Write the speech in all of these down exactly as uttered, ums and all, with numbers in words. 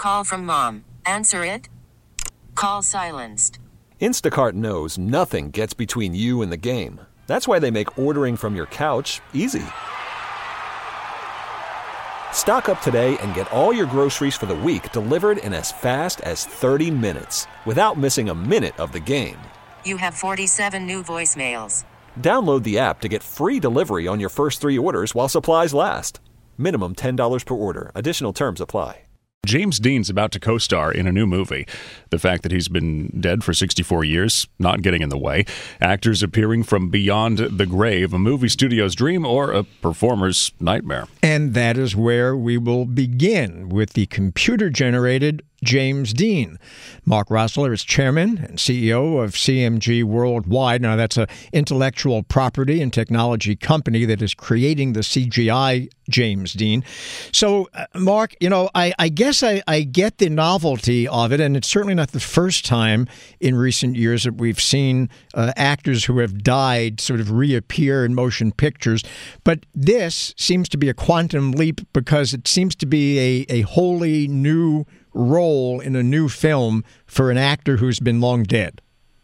call from mom. Answer it. Call silenced. Instacart knows nothing gets between you and the game. That's why they make ordering from your couch easy. Stock up today and get all your groceries for the week delivered in as fast as thirty minutes without missing a minute of the game. You have forty-seven new voicemails. Download the app to get free delivery on your first three orders while supplies last. Minimum ten dollars per order. Additional terms apply. James Dean's about to co-star in a new movie. The fact that he's been dead for sixty-four years, not getting in the way. Actors appearing from beyond the grave, a movie studio's dream or a performer's nightmare. And that is where we will begin with the computer-generated James Dean. Mark Rossler is chairman and C E O of C M G Worldwide. Now, that's an intellectual property and technology company that is creating the C G I James Dean. So, uh, Mark, you know, I, I guess I, I get the novelty of it, and it's certainly not the first time in recent years that we've seen uh, actors who have died sort of reappear in motion pictures. But this seems to be a quantum leap because it seems to be a, a wholly new role in a new film for an actor who's been long dead.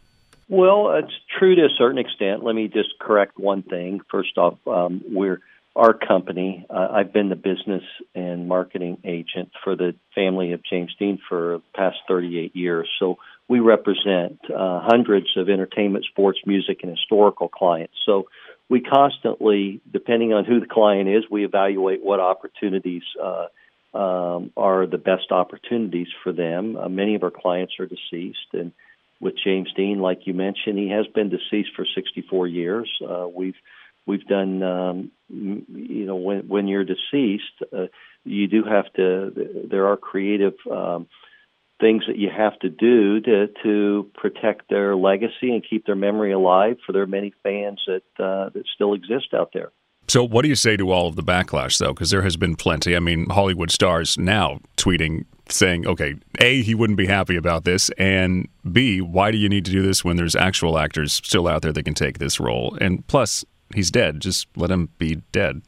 Well, it's true to a certain extent. Let me just correct one thing. First off, um, we're our company. Uh, I've been the business and marketing agent for the family of James Dean for the past thirty-eight years. So we represent uh, hundreds of entertainment, sports, music, and historical clients. So we constantly, depending on who the client is, we evaluate what opportunities uh, Um, are the best opportunities for them. Uh, many of our clients are deceased, and with James Dean, like you mentioned, he has been deceased for sixty-four years. Uh, we've we've done, um, you know, when when you're deceased, uh, you do have to. There are creative um, things that you have to do to to protect their legacy and keep their memory alive for their many fans that uh, that still exist out there. So what do you say to all of the backlash, though? Because there has been plenty. I mean, Hollywood stars now tweeting, saying, okay, A, he wouldn't be happy about this, and B, why do you need to do this when there's actual actors still out there that can take this role? And plus, he's dead. Just let him be dead.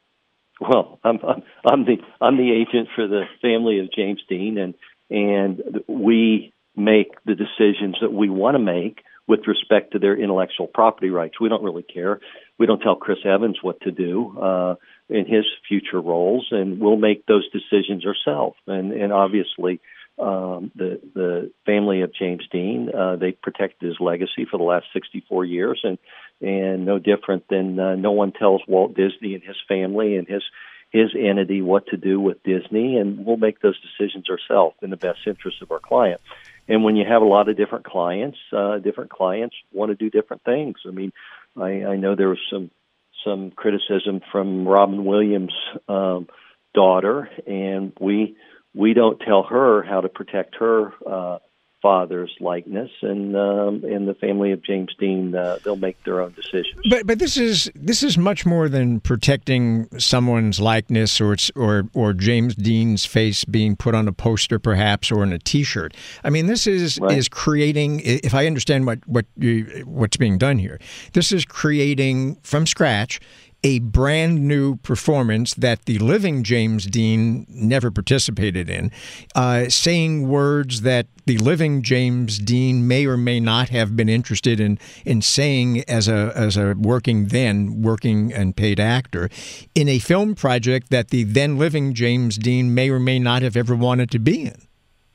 Well, I'm I'm, I'm the I'm the agent for the family of James Dean, and and we make the decisions that we want to make with respect to their intellectual property rights. We don't really care. We don't tell Chris Evans what to do uh, in his future roles, and we'll make those decisions ourselves. And, and obviously, um, the the family of James Dean, uh, they protected his legacy for the last sixty-four years, and and no different than uh, no one tells Walt Disney and his family and his his entity what to do with Disney, and we'll make those decisions ourselves in the best interest of our client. And when you have a lot of different clients, uh, different clients want to do different things. I mean, I, I know there was some some criticism from Robin Williams' um, daughter, and we we don't tell her how to protect her uh, father's likeness, and um, and the family of James Dean, uh, they'll make their own decisions. But but this is this is much more than protecting someone's likeness or or or James Dean's face being put on a poster, perhaps, or in a T-shirt. I mean, this is Right. is creating. If I understand what what you, what's being done here, this is creating from scratch a brand new performance that the living James Dean never participated in, uh, saying words that the living James Dean may or may not have been interested in in saying as a as a working then working and paid actor in a film project that the then living James Dean may or may not have ever wanted to be in.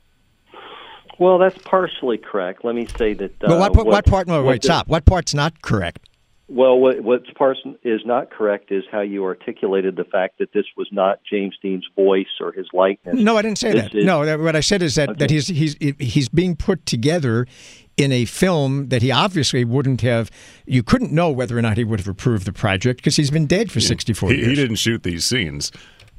Well, that's partially correct. Let me say that. Uh, Well, what, what, what, what part? No, what wait, the- stop. What part's not correct? Well, what what's part is not correct is how you articulated the fact that this was not James Dean's voice or his likeness. No, I didn't say This that. is- no, that, what I said is that, Okay. that he's he's he's being put together in a film that he obviously wouldn't have. You couldn't know whether or not he would have approved the project because he's been dead for sixty-four He, years. he didn't shoot these scenes.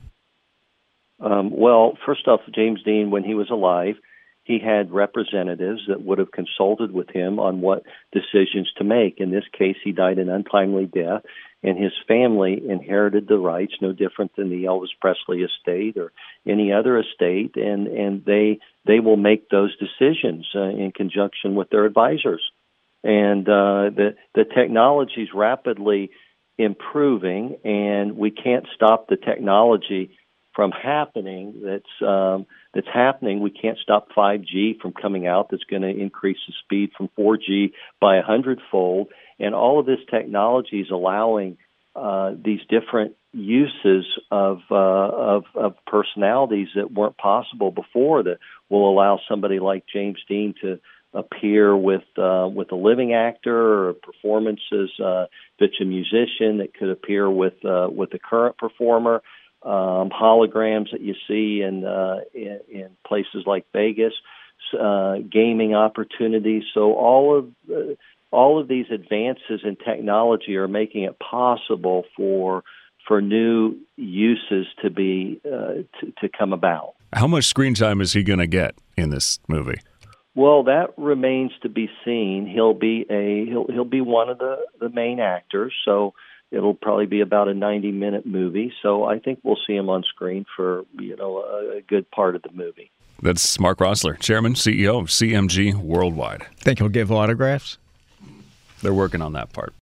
Um, well, first off, James Dean, when he was alive, he had representatives that would have consulted with him on what decisions to make. In this case, he died an untimely death, and his family inherited the rights, no different than the Elvis Presley estate or any other estate, and, and they they will make those decisions uh, in conjunction with their advisors. And uh, the the technology is rapidly improving, and we can't stop the technology from happening. That's um, that's happening. We can't stop five G from coming out. That's going to increase the speed from four G by a hundredfold. And all of this technology is allowing uh, these different uses of, uh, of of personalities that weren't possible before, that will allow somebody like James Dean to appear with uh, with a living actor, or performances. Uh, if it's a musician, that could appear with uh, with a current performer. Um, holograms that you see in uh, in, in places like Vegas, uh, gaming opportunities. So all of uh, all of these advances in technology are making it possible for for new uses to be uh, to, to come about. How much screen time is he going to get in this movie? Well, that remains to be seen. He'll be a he'll he'll be one of the, the main actors, so it'll probably be about a ninety minute movie. So I think we'll see him on screen for, you know, a, a good part of the movie. That's Mark Roessler, Chairman, C E O of C M G Worldwide. Think he'll give autographs? They're working on that part.